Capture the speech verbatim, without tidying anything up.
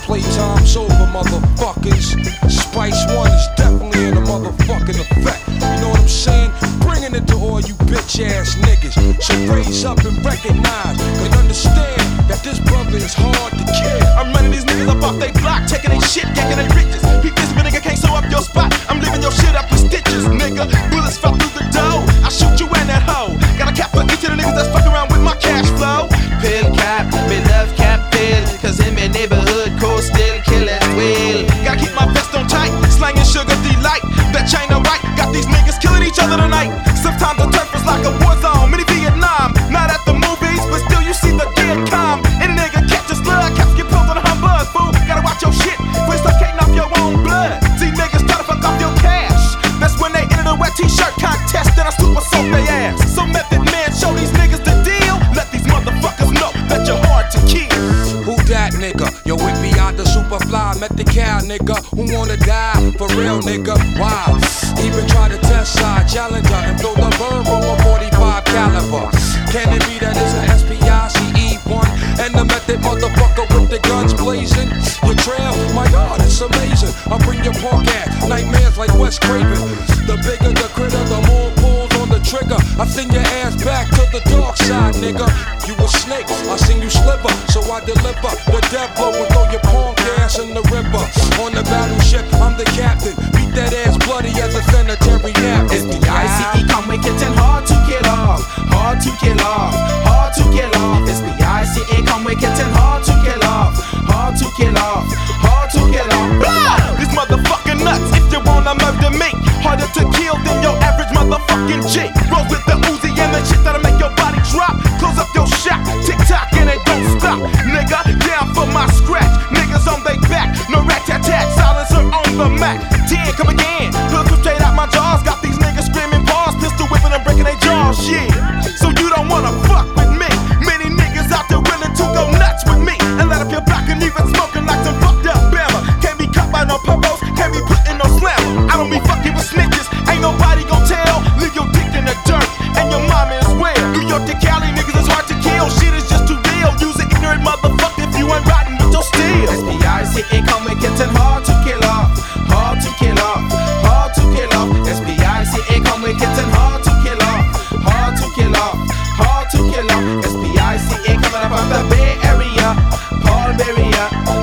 Playtime's over, motherfuckers. Spice One is definitely in a motherfucking effect. You know what I'm saying? Bringing it to all you bitch ass niggas. So raise up and recognize and understand that this brother is hard to kill. I'm running these niggas up off they block, taking they shit, yanking they riches. Beat this nigga can't sew up your spot. I'm leaving your shit up in stitches, nigga. Bullets fell through the dough. I shoot you and that hoe. Got a cap for each of the niggas that's fucking around with my cash flow. Pill cap, me love cap pill, cause in my neighborhood code still killing well. Gotta keep my vest on tight, slanging sugar delight. That chain of right, got these niggas killing each other tonight. Sometimes the turf is like a war zone, mini Vietnam. Not at the movies, but still you see the dead calm. Any nigga catch a slug, caps get pulled on a humbug, fool. Gotta watch your shit, first locating off your own blood. See niggas try to fuck off your cash. That's when they enter the wet t-shirt contest, then I super soak their ass. So Method Man, show these niggas the deal. Let these motherfuckers know that you're hard to kill. Who that nigga? Yo, it be out the Superfly, met the cow nigga. Who wanna die? For real nigga? Wow. Even try to test side challenger and throw the bird from a forty-five caliber. Can it be that it's an S P I C E one and the Method motherfucker with the guns blazing? Your trail, my God, it's amazing. I bring your punk ass nightmares like Wes Craven. The bigger the critter, the more pulls on the trigger. I send your ass back to the dark side, nigga. You a snake, I seen you sliver, so I deliver the death blow and throw your punk ass in the river. On the battleship, I'm the captain. Beat that ass bloody as a sanitary napkin. S P I C E come with kitchen, hard to kill off, hard to kill off, hard to kill off. S P I C E come with kitchen, hard to kill off, hard to kill off, hard to kill off. Blah! These motherfucking nuts, if you wanna murder me, harder to kill than your average motherfucking G. Roll with the Uzi and the shit that'll make your body drop. Close up your shop, tick tock and it don't stop. Nigga, down for my scratch. Niggas on they back, no rat tat tat, silencer on the Mac. ten, come again, pistol straight out my jaws. Got these niggas screaming bars, pistol whipping and breaking their jaws, yeah. So you don't wanna fuck with me. Many niggas out there willing to go nuts with me and let up your block and even smoking like some fucked up Bama. Can't be caught by no purpose, can't be put in no slammer. I don't be fucking with snitches, ain't nobody gon' tell. Leave your dick in the dirt and your mama as well. New York to Cali, niggas is hard to kill. Shit is just too real. Use an ignorant motherfucker if you ain't riding with your steel. S P I C E come with kitchen, hard to kill off, hard to kill off, hard to kill off. S P I C E come with kitchen, hard to kill off, hard to kill off, hard to kill off. S P I C E coming up out the Bay Area, Paul Beria.